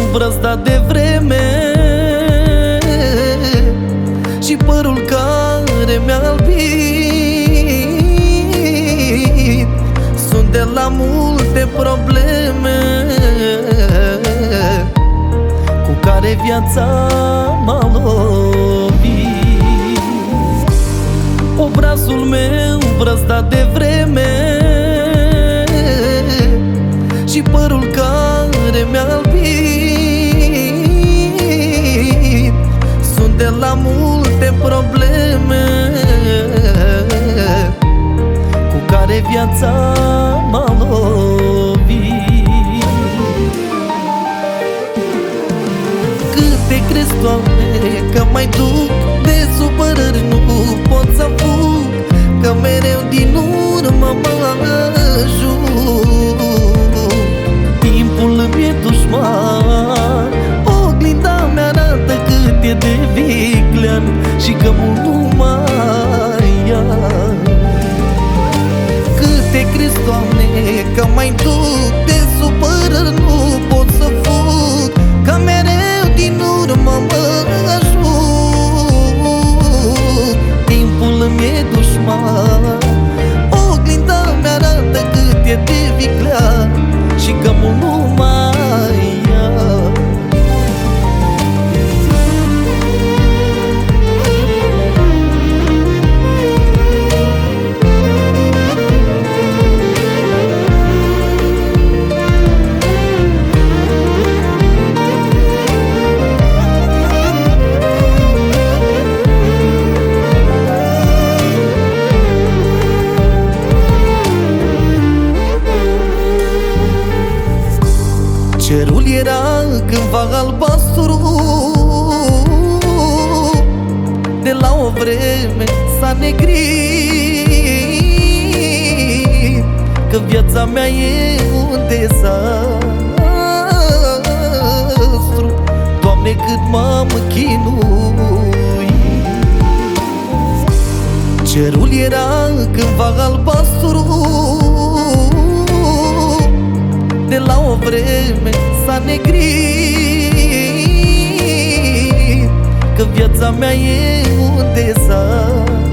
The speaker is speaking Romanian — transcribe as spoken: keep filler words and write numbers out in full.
înbrăzdat de vreme și părul care mi-a albit. Sunt de la multe probleme cu care viața m-a lovit. Obrazul meu înbrăzdat de vreme și părul care mi-a albit. Sunt de la multe probleme cu care viața m-a lovit. Câte crezi, Doamne, că mai duc de supărări, nu pot să fug, că mereu din urmă mă ajung. Timpul îmi e dușman, oglinda mi-arată cât e de viclean și că mult nu mai ia. Câte crezi, Doamne, că mai duc de supărări, nu pot să fug, că mereu din urmă mă ajung. Timpul îmi e dușman, oglinda mi-arată cât e de viclean și că mult nu mai ia. Cerul era cândva albastru, de la o vreme s-a negrit, că viața mea e un dezastru. Doamne, cât m-am chinuit. Cerul era cândva albastru, de la o vreme s-a negrit, că viața mea e un dezastru.